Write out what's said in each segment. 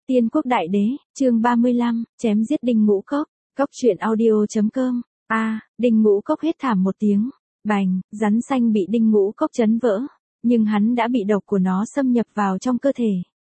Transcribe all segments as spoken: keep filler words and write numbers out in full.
Tiên quốc đại đế, chương ba mươi lăm, chém giết Đinh Ngũ Cốc, cốc truyện audio chấm com. A, à, Đinh Ngũ Cốc hét thảm một tiếng, bành, rắn xanh bị Đinh Ngũ Cốc chấn vỡ, nhưng hắn đã bị độc của nó xâm nhập vào trong cơ thể.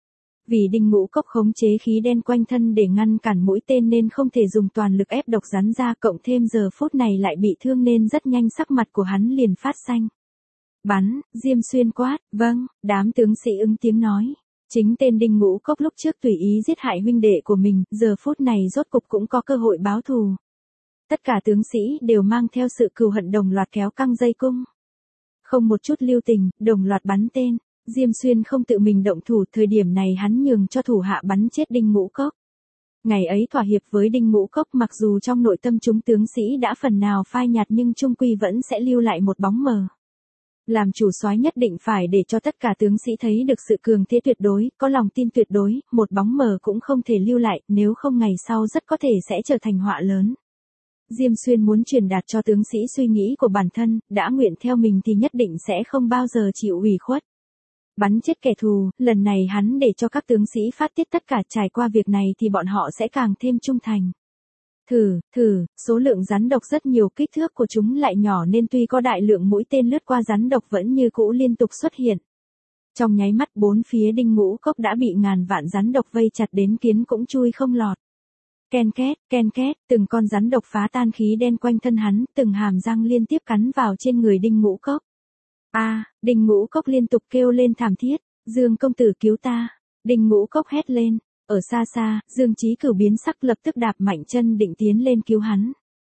Vì Đinh Ngũ Cốc khống chế khí đen quanh thân để ngăn cản mũi tên nên không thể dùng toàn lực ép độc rắn ra, cộng thêm giờ phút này lại bị thương nên rất nhanh sắc mặt của hắn liền phát xanh. Bắn, Diêm Xuyên quát, vâng, đám tướng sĩ ứng tiếng nói. Chính tên Đinh Ngũ Cốc lúc trước tùy ý giết hại huynh đệ của mình, giờ phút này rốt cục cũng có cơ hội báo thù. Tất cả tướng sĩ đều mang theo sự cừu hận đồng loạt kéo căng dây cung. Không một chút lưu tình, đồng loạt bắn tên. Diêm Xuyên không tự mình động thủ, thời điểm này hắn nhường cho thủ hạ bắn chết Đinh Ngũ Cốc. Ngày ấy thỏa hiệp với Đinh Ngũ Cốc, mặc dù trong nội tâm chúng tướng sĩ đã phần nào phai nhạt nhưng chung quy vẫn sẽ lưu lại một bóng mờ. Làm chủ soái nhất định phải để cho tất cả tướng sĩ thấy được sự cường thế tuyệt đối, có lòng tin tuyệt đối, một bóng mờ cũng không thể lưu lại, nếu không ngày sau rất có thể sẽ trở thành họa lớn. Diêm Xuyên muốn truyền đạt cho tướng sĩ suy nghĩ của bản thân, đã nguyện theo mình thì nhất định sẽ không bao giờ chịu ủy khuất. Bắn chết kẻ thù, lần này hắn để cho các tướng sĩ phát tiết tất cả, trải qua việc này thì bọn họ sẽ càng thêm trung thành. Thử, thử, số lượng rắn độc rất nhiều, kích thước của chúng lại nhỏ nên tuy có đại lượng mũi tên lướt qua rắn độc vẫn như cũ liên tục xuất hiện. Trong nháy mắt bốn phía Đinh Ngũ Cốc đã bị ngàn vạn rắn độc vây chặt đến kiến cũng chui không lọt. Ken két, ken két, từng con rắn độc phá tan khí đen quanh thân hắn, từng hàm răng liên tiếp cắn vào trên người Đinh Ngũ Cốc. A, à, Đinh Ngũ Cốc liên tục kêu lên thảm thiết, Dương công tử cứu ta, Đinh Ngũ Cốc hét lên. Ở xa xa, Dương Chí Cửu biến sắc lập tức đạp mạnh chân định tiến lên cứu hắn.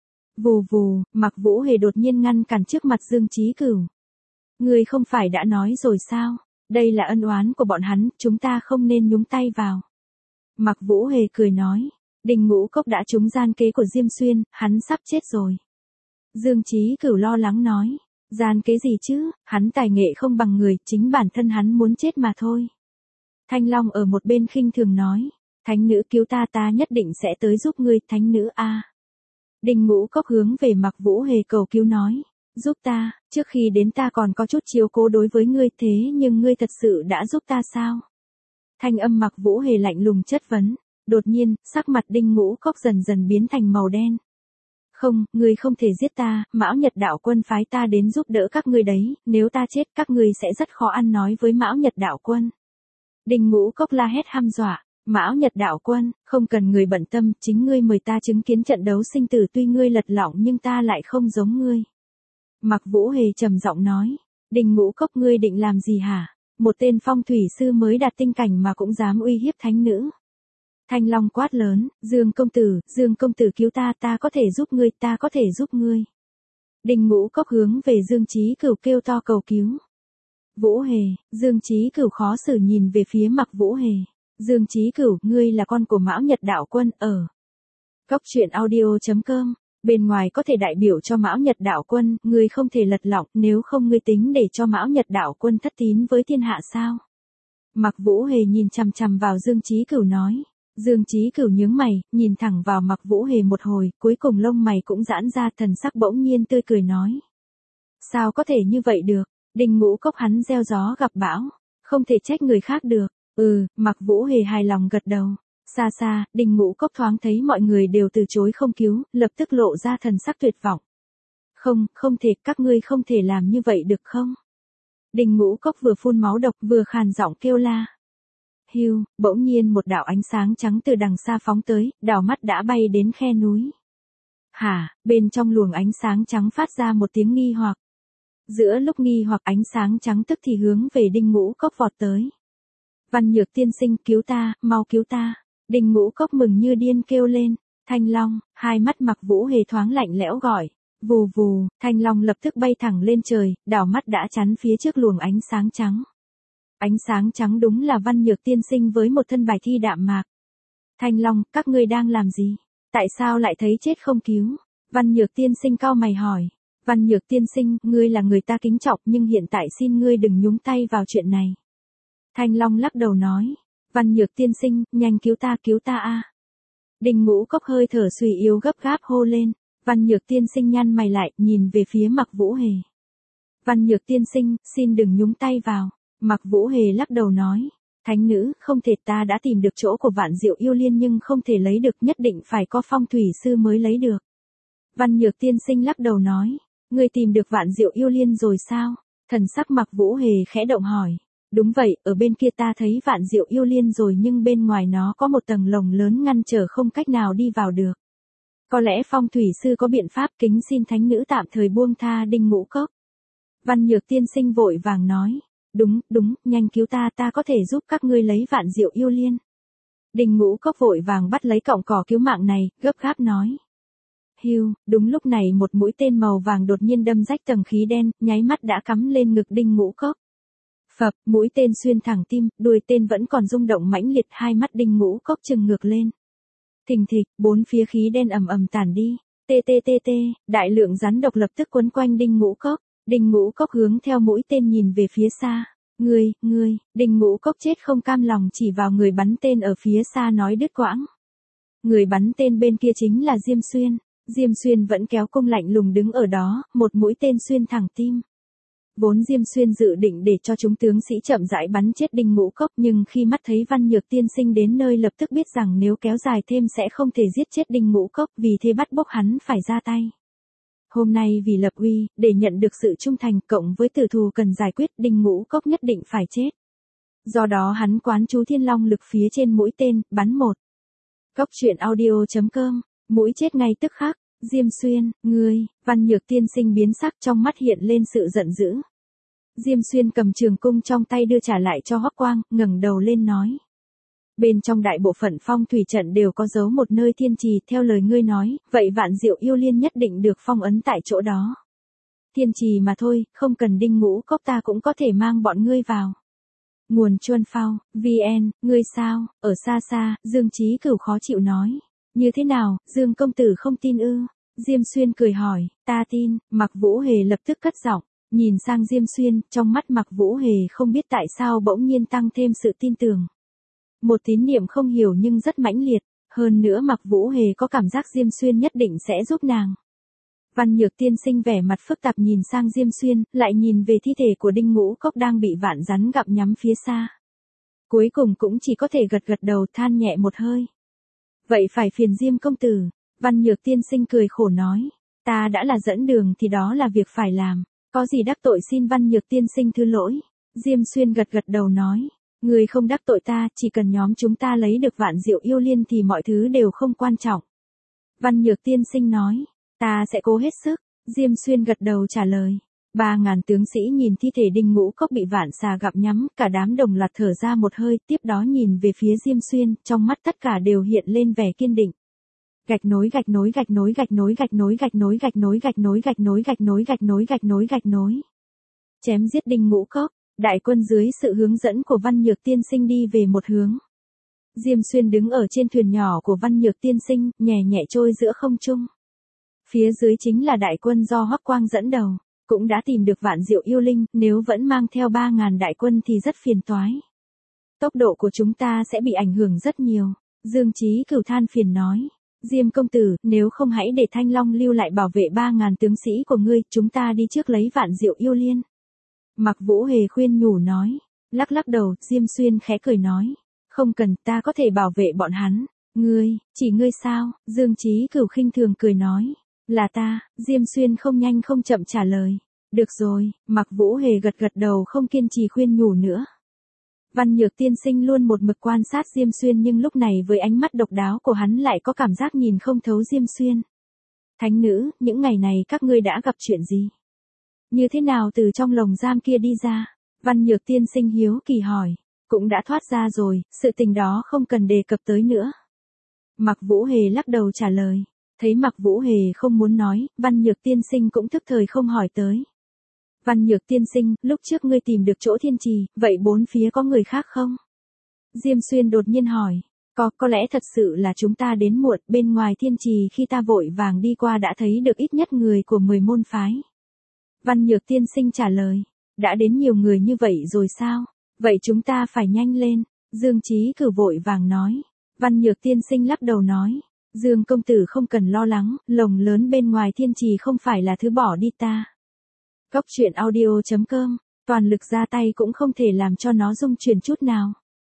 Vù vù, Mặc Vũ Hề đột nhiên ngăn cản trước mặt Dương Chí Cửu. Ngươi không phải đã nói rồi sao, đây là ân oán của bọn hắn, chúng ta không nên nhúng tay vào. Mặc Vũ Hề cười nói, Đinh Ngũ Cốc đã trúng gian kế của Diêm Xuyên, hắn sắp chết rồi. Dương Chí Cửu lo lắng nói, gian kế gì chứ, hắn tài nghệ không bằng người, chính bản thân hắn muốn chết mà thôi. Thanh Long ở một bên khinh thường nói, thánh nữ cứu ta, ta nhất định sẽ tới giúp ngươi, thánh nữ a. À. Đinh Ngũ Cốc hướng về Mặc Vũ Hề cầu cứu nói, giúp ta, trước khi đến ta còn có chút chiếu cố đối với ngươi, thế nhưng ngươi thật sự đã giúp ta sao? Thanh âm Mặc Vũ Hề lạnh lùng chất vấn, đột nhiên, sắc mặt Đinh Ngũ Cốc dần dần biến thành màu đen. Không, ngươi không thể giết ta, Mão Nhật đạo quân phái ta đến giúp đỡ các ngươi đấy, nếu ta chết các ngươi sẽ rất khó ăn nói với Mão Nhật đạo quân. Đinh Ngũ Cốc la hét hăm dọa, Mão Nhật đạo quân, không cần người bận tâm, chính ngươi mời ta chứng kiến trận đấu sinh tử, tuy ngươi lật lọng nhưng ta lại không giống ngươi. Mặc Vũ Hề trầm giọng nói, Đinh Ngũ Cốc ngươi định làm gì hả? Một tên phong thủy sư mới đạt tinh cảnh mà cũng dám uy hiếp thánh nữ. Thanh Long quát lớn, Dương công tử, Dương công tử cứu ta, ta có thể giúp ngươi, ta có thể giúp ngươi. Đinh Ngũ Cốc hướng về Dương Chí Cửu kêu to cầu cứu. Vũ Hề, Dương Chí Cửu khó xử nhìn về phía Mặc Vũ Hề. Dương Chí Cửu, ngươi là con của Mão Nhật đạo quân, ở cốc truyện audio chấm com, bên ngoài có thể đại biểu cho Mão Nhật đạo quân, ngươi không thể lật lọng, nếu không ngươi tính để cho Mão Nhật đạo quân thất tín với thiên hạ sao? Mặc Vũ Hề nhìn chằm chằm vào Dương Chí Cửu nói. Dương Chí Cửu nhướng mày, nhìn thẳng vào Mặc Vũ Hề một hồi, cuối cùng lông mày cũng giãn ra, thần sắc bỗng nhiên tươi cười nói. Sao có thể như vậy được? Đinh Ngũ Cốc hắn gieo gió gặp bão, không thể trách người khác được. Ừ, Mặc Vũ Hề hài lòng gật đầu. Xa xa, Đinh Ngũ Cốc thoáng thấy mọi người đều từ chối không cứu, lập tức lộ ra thần sắc tuyệt vọng. Không, không thể, các ngươi không thể làm như vậy được không? Đinh Ngũ Cốc vừa phun máu độc vừa khàn giọng kêu la. Hiu, bỗng nhiên một đạo ánh sáng trắng từ đằng xa phóng tới, đảo mắt đã bay đến khe núi. Hả, bên trong luồng ánh sáng trắng phát ra một tiếng nghi hoặc. Giữa lúc nghi hoặc ánh sáng trắng tức thì hướng về Đinh Ngũ Cốc vọt tới. Văn Nhược tiên sinh, cứu ta, mau cứu ta. Đinh Ngũ Cốc mừng như điên kêu lên. Thanh Long, hai mắt Mặc Vũ Hề thoáng lạnh lẽo gọi. Vù vù, Thanh Long lập tức bay thẳng lên trời, đảo mắt đã chắn phía trước luồng ánh sáng trắng. Ánh sáng trắng đúng là Văn Nhược tiên sinh với một thân bài thi đạm mạc. Thanh Long, các ngươi đang làm gì? Tại sao lại thấy chết không cứu? Văn Nhược tiên sinh cau mày hỏi. Văn Nhược tiên sinh, ngươi là người ta kính trọng nhưng hiện tại xin ngươi đừng nhúng tay vào chuyện này. Thanh Long lắc đầu nói. Văn Nhược tiên sinh, nhanh cứu ta, cứu ta a. Đinh Ngũ Cốc hơi thở suy yếu gấp gáp hô lên. Văn Nhược tiên sinh nhăn mày lại, nhìn về phía Mặc Vũ Hề. Văn Nhược tiên sinh, xin đừng nhúng tay vào. Mặc Vũ Hề lắc đầu nói. Thánh nữ, không thể, ta đã tìm được chỗ của Vạn Diệu Yêu Liên nhưng không thể lấy được, nhất định phải có phong thủy sư mới lấy được. Văn Nhược tiên sinh lắc đầu nói, ngươi tìm được Vạn Diệu Yêu Liên rồi sao? Thần sắc Mặc Vũ Hề khẽ động hỏi. Đúng vậy, ở bên kia ta thấy Vạn Diệu Yêu Liên rồi nhưng bên ngoài nó có một tầng lồng lớn ngăn trở không cách nào đi vào được. Có lẽ phong thủy sư có biện pháp, kính xin thánh nữ tạm thời buông tha Đinh Ngũ Cốc. Văn Nhược tiên sinh vội vàng nói. Đúng, đúng, nhanh cứu ta, ta có thể giúp các ngươi lấy Vạn Diệu Yêu Liên. Đinh Ngũ Cốc vội vàng bắt lấy cọng cỏ cứu mạng này, gấp gáp nói. Hiu, đúng lúc này một mũi tên màu vàng đột nhiên đâm rách tầng khí đen, nháy mắt đã cắm lên ngực Đinh Ngũ Cốc. Phập, mũi tên xuyên thẳng tim, đuôi tên vẫn còn rung động mãnh liệt, hai mắt Đinh Ngũ Cốc trừng ngược lên. Thình thịch, bốn phía khí đen ầm ầm tản đi. Tê tê tê tê, đại lượng rắn độc lập tức quấn quanh Đinh Ngũ Cốc. Đinh Ngũ Cốc hướng theo mũi tên nhìn về phía xa. Ngươi, ngươi, Đinh Ngũ Cốc chết không cam lòng chỉ vào người bắn tên ở phía xa nói đứt quãng. Người bắn tên bên kia chính là Diêm Xuyên. Diêm Xuyên vẫn kéo cung lạnh lùng đứng ở đó, một mũi tên xuyên thẳng tim. Vốn Diêm Xuyên dự định để cho chúng tướng sĩ chậm rãi bắn chết Đinh Ngũ Cốc, nhưng khi mắt thấy Văn Nhược tiên sinh đến nơi lập tức biết rằng nếu kéo dài thêm sẽ không thể giết chết Đinh Ngũ Cốc, vì thế bắt buộc hắn phải ra tay. Hôm nay vì lập uy, để nhận được sự trung thành cộng với tử thù cần giải quyết, Đinh Ngũ Cốc nhất định phải chết. Do đó hắn quán chú thiên long lực phía trên mũi tên, bắn một. Cốc truyện audio chấm com, mũi chết ngay tức khắc. Diêm Xuyên, ngươi, Văn Nhược tiên sinh biến sắc, trong mắt hiện lên sự giận dữ. Diêm Xuyên cầm trường cung trong tay đưa trả lại cho Hoắc Quang, ngẩng đầu lên nói. Bên trong đại bộ phận phong thủy trận đều có giấu một nơi thiên trì, theo lời ngươi nói, vậy Vạn Diệu Yêu Liên nhất định được phong ấn tại chỗ đó. Thiên trì mà thôi, không cần Đinh Ngũ Cốc ta cũng có thể mang bọn ngươi vào. Nguồn Chuân Phao, vê en, ngươi sao, ở xa xa, Dương Chí Cửu khó chịu nói. Như thế nào, Dương công tử không tin ư? Diêm Xuyên cười hỏi, ta tin. Mặc Vũ Hề lập tức cất giọng, nhìn sang Diêm Xuyên, trong mắt Mặc Vũ Hề không biết tại sao bỗng nhiên tăng thêm sự tin tưởng. Một tín niệm không hiểu nhưng rất mãnh liệt, hơn nữa Mặc Vũ Hề có cảm giác Diêm Xuyên nhất định sẽ giúp nàng. Văn Nhược tiên sinh vẻ mặt phức tạp nhìn sang Diêm Xuyên, lại nhìn về thi thể của Đinh Ngũ Cốc đang bị vạn rắn gặm nhắm phía xa. Cuối cùng cũng chỉ có thể gật gật đầu, than nhẹ một hơi. Vậy phải phiền Diêm công tử. Văn Nhược tiên sinh cười khổ nói, ta đã là dẫn đường thì đó là việc phải làm, có gì đắc tội xin Văn Nhược tiên sinh thứ lỗi. Diêm Xuyên gật gật đầu nói, người không đắc tội ta, chỉ cần nhóm chúng ta lấy được Vạn Diệu Yêu Liên thì mọi thứ đều không quan trọng. Văn Nhược tiên sinh nói, ta sẽ cố hết sức. Diêm Xuyên gật đầu trả lời. Ba ngàn tướng sĩ nhìn thi thể Đinh Ngũ Cốc bị vạn xà gặm nhắm, cả đám đồng loạt thở ra một hơi, tiếp đó nhìn về phía Diêm Xuyên, trong mắt tất cả đều hiện lên vẻ kiên định. Gạch nối gạch nối gạch nối gạch nối gạch nối gạch nối gạch nối gạch nối gạch nối gạch nối gạch nối gạch nối gạch nối. Chém giết Đinh Ngũ Cốc, đại quân dưới sự hướng dẫn của Văn Nhược tiên sinh đi về một hướng. Diêm Xuyên đứng ở trên thuyền nhỏ của Văn Nhược tiên sinh, nhẹ nhẹ trôi giữa không trung. Phía dưới chính là đại quân do Hoắc Quang dẫn đầu, cũng đã tìm được Vạn Diệu Yêu Linh, nếu vẫn mang theo ba ngàn đại quân thì rất phiền toái. Tốc độ của chúng ta sẽ bị ảnh hưởng rất nhiều. Dương Chí Cửu than phiền nói. Diêm công tử, nếu không hãy để Thanh Long lưu lại bảo vệ ba ngàn tướng sĩ của ngươi, chúng ta đi trước lấy Vạn Diệu Yêu Liên. Mặc Vũ Hề khuyên nhủ nói. Lắc lắc đầu, Diêm Xuyên khẽ cười nói. Không cần, ta có thể bảo vệ bọn hắn. Ngươi, chỉ ngươi sao? Dương Chí Cửu khinh thường cười nói. Là ta. Diêm Xuyên không nhanh không chậm trả lời. Được rồi. Mặc Vũ Hề gật gật đầu không kiên trì khuyên nhủ nữa. Văn Nhược tiên sinh luôn một mực quan sát Diêm Xuyên nhưng lúc này với ánh mắt độc đáo của hắn lại có cảm giác nhìn không thấu Diêm Xuyên. Thánh nữ, những ngày này các ngươi đã gặp chuyện gì? Như thế nào từ trong lồng giam kia đi ra? Văn Nhược tiên sinh hiếu kỳ hỏi. Cũng đã thoát ra rồi, sự tình đó không cần đề cập tới nữa. Mặc Vũ Hề lắc đầu trả lời. Thấy Mặc Vũ Hề không muốn nói, Văn Nhược tiên sinh cũng thức thời không hỏi tới. Văn Nhược tiên sinh, lúc trước ngươi tìm được chỗ thiên trì, vậy bốn phía có người khác không? Diêm Xuyên đột nhiên hỏi. Có, có lẽ thật sự là chúng ta đến muộn, bên ngoài thiên trì khi ta vội vàng đi qua đã thấy được ít nhất người của mười môn phái. Văn Nhược tiên sinh trả lời. Đã đến nhiều người như vậy rồi sao? Vậy chúng ta phải nhanh lên. Dương Chí Cửu vội vàng nói. Văn Nhược tiên sinh lắc đầu nói. Dương công tử không cần lo lắng, lồng lớn bên ngoài thiên trì không phải là thứ bỏ đi ta. Cốc truyện audio chấm com, toàn lực ra tay cũng không thể làm cho nó rung chuyển chút nào.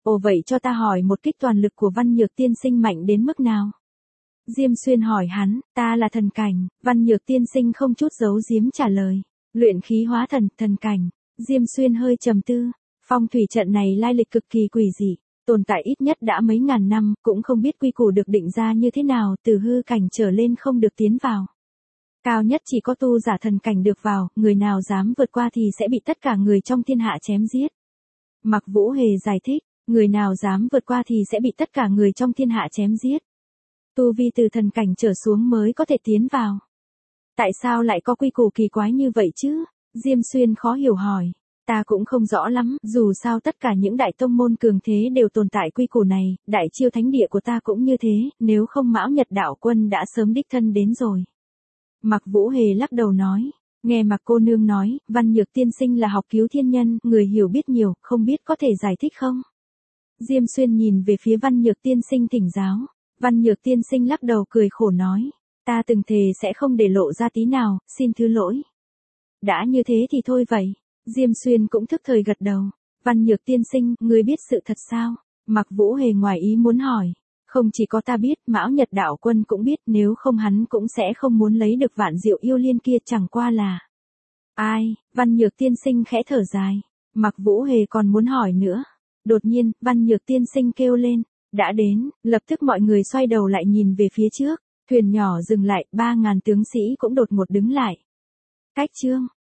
Ồ vậy cho ta hỏi một kích toàn lực của Văn Nhược tiên sinh mạnh đến mức nào? Diêm Xuyên hỏi hắn, ta là thần cảnh, Văn Nhược tiên sinh không chút giấu giếm trả lời. Luyện khí hóa thần, thần cảnh. Diêm Xuyên hơi trầm tư, phong thủy trận này lai lịch cực kỳ quỷ dị, tồn tại ít nhất đã mấy ngàn năm, cũng không biết quy củ được định ra như thế nào, từ hư cảnh trở lên không được tiến vào. Cao nhất chỉ có tu giả thần cảnh được vào, người nào dám vượt qua thì sẽ bị tất cả người trong thiên hạ chém giết. Mạc Vũ Hề giải thích, người nào dám vượt qua thì sẽ bị tất cả người trong thiên hạ chém giết. Tu vi từ thần cảnh trở xuống mới có thể tiến vào. Tại sao lại có quy củ kỳ quái như vậy chứ? Diêm Xuyên khó hiểu hỏi. Ta cũng không rõ lắm, dù sao tất cả những đại tông môn cường thế đều tồn tại quy củ này, đại chiêu thánh địa của ta cũng như thế, nếu không Mão Nhật đạo quân đã sớm đích thân đến rồi. Mạc Vũ Hề lắc đầu nói, nghe Mạc cô nương nói, Văn Nhược tiên sinh là học cứu thiên nhân, người hiểu biết nhiều, không biết có thể giải thích không? Diêm Xuyên nhìn về phía Văn Nhược tiên sinh thỉnh giáo, Văn Nhược tiên sinh lắc đầu cười khổ nói, ta từng thề sẽ không để lộ ra tí nào, xin thứ lỗi. Đã như thế thì thôi vậy. Diêm Xuyên cũng thức thời gật đầu. Văn Nhược tiên sinh, ngươi biết sự thật sao? Mạc Vũ Hề ngoài ý muốn hỏi. Không chỉ có ta biết, Mão Nhật đạo quân cũng biết, nếu không hắn cũng sẽ không muốn lấy được vạn diệu yêu liên kia, chẳng qua là. Ai? Văn Nhược tiên sinh khẽ thở dài. Mạc Vũ Hề còn muốn hỏi nữa. Đột nhiên, Văn Nhược tiên sinh kêu lên. Đã đến, lập tức mọi người xoay đầu lại nhìn về phía trước. Thuyền nhỏ dừng lại, ba ngàn tướng sĩ cũng đột ngột đứng lại. Cách chương.